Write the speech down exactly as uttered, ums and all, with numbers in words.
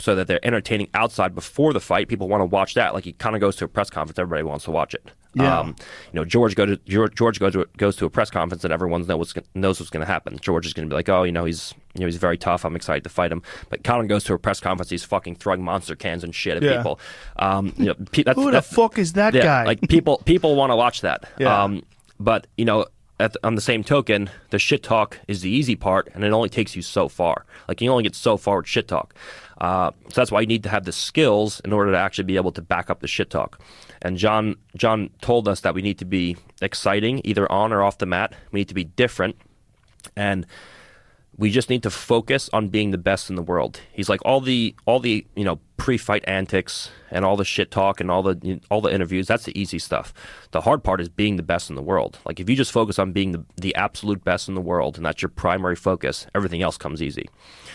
so that they're entertaining outside before the fight. People want to watch that. Like he kind of goes to a press conference, everybody wants to watch it. Yeah. Um, you know, George go to George, George goes to goes to a press conference and everyone knows what's knows what's going to happen. George is going to be like, oh, you know, he's you know he's very tough. I'm excited to fight him. But Conor goes to a press conference, he's fucking throwing monster cans and shit at Yeah. people. Um, you know, pe- that's, Who the that's, fuck is that yeah, guy? Like people people want to watch that. Yeah. Um, but you know. At the, on the same token, the shit talk is the easy part, and it only takes you so far. Like, you only get so far with shit talk. Uh, so that's why you need to have the skills in order to actually be able to back up the shit talk. And John John told us that we need to be exciting, either on or off the mat. We need to be different, and we just need to focus on being the best in the world. He's like, all the all the you know pre-fight antics and all the shit talk and all the you know, all the interviews, that's the easy stuff. The hard part is being the best in the world. Like, if you just focus on being the, the absolute best in the world and that's your primary focus, everything else comes easy.